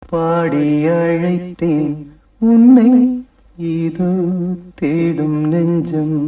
பாடி அழைத்தேன் உன்னை இது தேடும் நெஞ்சம்.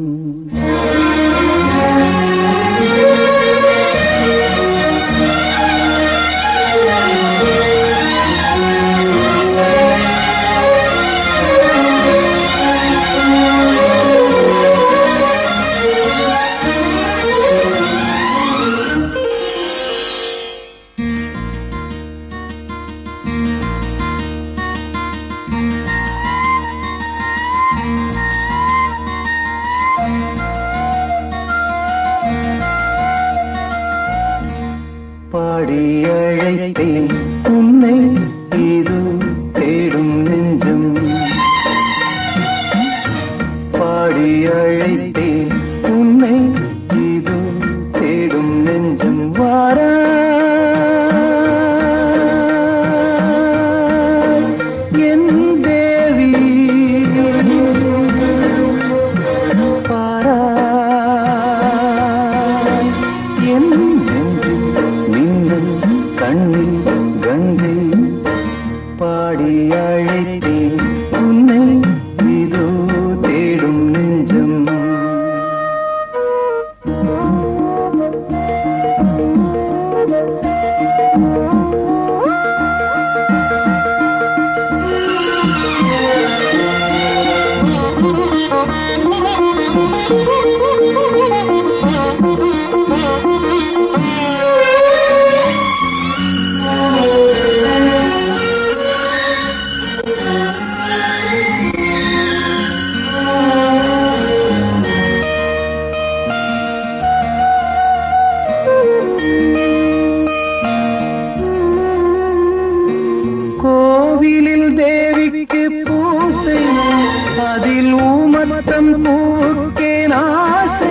பாடி அழைத்தேன் உன்னை இது தேடும் நெஞ்சம். பாடி அழைத்தேன் உன்னை இது தேடும் நெஞ்சம். வாரா என் தேவி, பாரா என் கண்ணில் கங்கை. பாடி அழைத்தேன் உன்னை இதோ தேடும் நெஞ்சம். கோவிலில் தேவிக்கு பூசை, அதில் ஊமத்தம் பூக்கேன் ஆசை.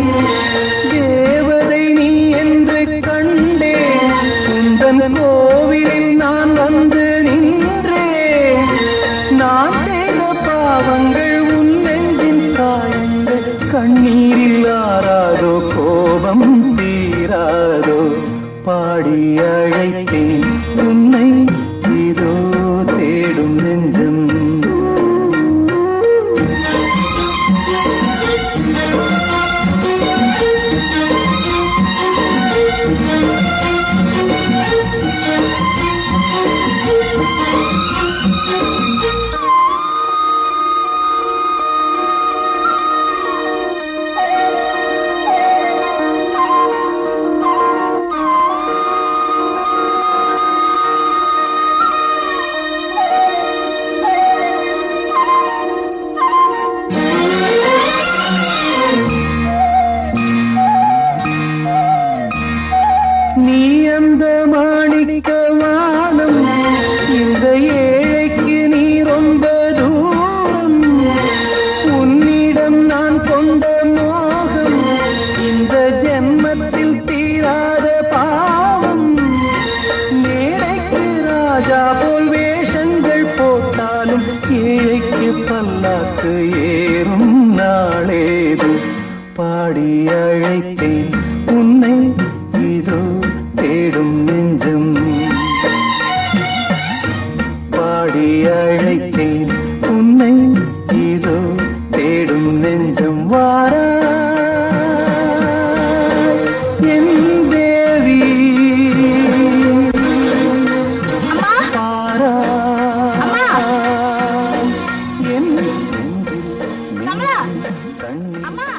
தேவதை நீ என்று கண்டேன், உந்தன் கோவிலில் நான் வந்து நின்றேன். நான் செய்த பாவங்கள் உன் நெஞ்சின் காயங்கள், கண்ணீரில் ஆறாதோ கோபம் தீராதோ. பாடி அழைத்தேன் உன்னை இதோ தேடும் நெஞ்சம். நீ அந்த மாணிக்க வானம், இந்த ஏழைக்கு நீ ரொம்ப தூரம். உன்னிடம் நான் கொண்ட மோகம், இந்த ஜென்மத்தில் தீராத பாவம். மேடைக்கு ராஜா போல் வேஷங்கள் போட்டாலும், ஏழைக்கு பல்லாக்கு ஏறும் நாளேது. பாடி அழைத்தேன் உன்னை இதோ தேடும் நெஞ்சம். பாடி அழைத்தேன் உன்னை இதோ தேடும் நெஞ்சம். வாரா என் தேவி, பாரா என் நெஞ்சில் கண்ணீர்.